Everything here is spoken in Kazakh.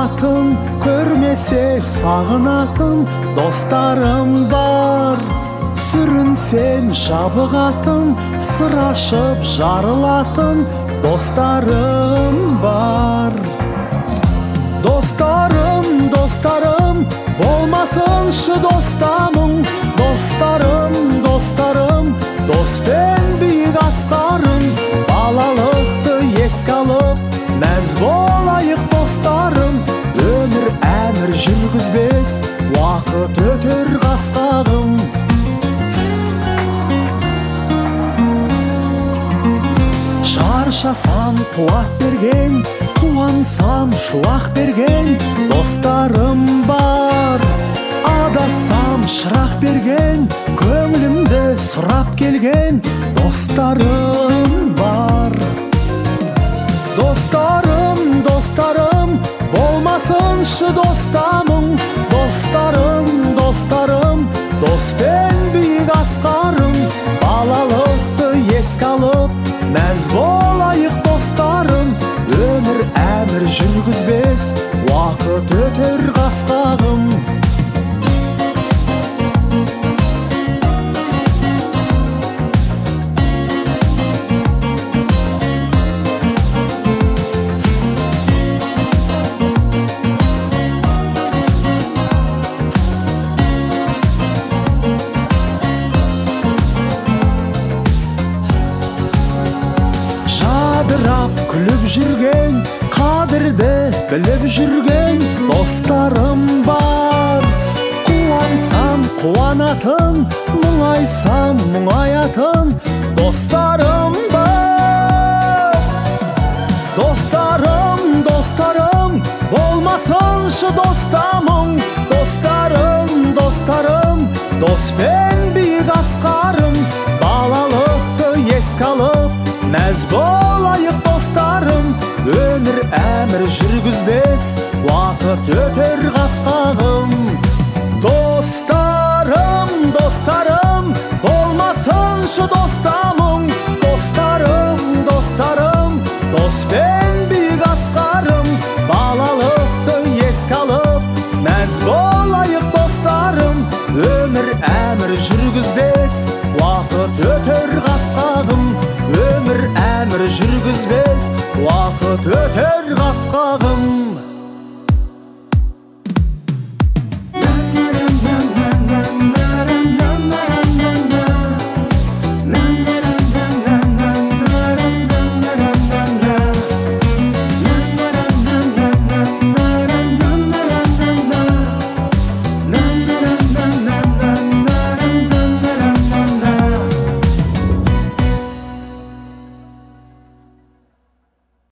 сағынатын, көрмесе сағынатын достарым бар. Сүрінсем жабығатын, сыр ашып жарылатын достарым бар. Достарым, достарым, болмасыншы достамың. Достарым, достарым, доспен биік асқарым. Балалықты еске алып, мәз болайық достарым. Өмір әмір жүргізбес, уақыт өтер қасқағым. Шаршасам қуат берген, қуансам шуақ берген достарым бар. Адасам шырақ берген, көңілімді сұрап келген достарым бар. Достарым, достарым, болмасыншы достамың. Достарым, достарым, доспен биік асқарым. Балалықты еске алып, мәз болайық достарым. Өмір әмір жүргізбес, уақыт өтер қасқағым. Жадырап күліп жүрген, қадірді біліп жүрген достарым бар. Қуансам қуанатын, мұңайсам мұңаятын достарым бар. Достарым, достарым, болмасыншы достамың. Достарым, достарым, доспен биік асқарым. Балалықты еске алып, мәз болайық достарым. Өмір әмір жүргізбес, уақыт өтер қасқағым. Достарым, достарым, болмасыншы достамың. Достарым, достарым, доспен биік асқарым. Балалықты еске алып, мәз болайық достарым. Өмір әмір жүргізбес, уақыт өтер қасқағым. Өмір әмір жүргізбес, уақыт өтер қасқағым.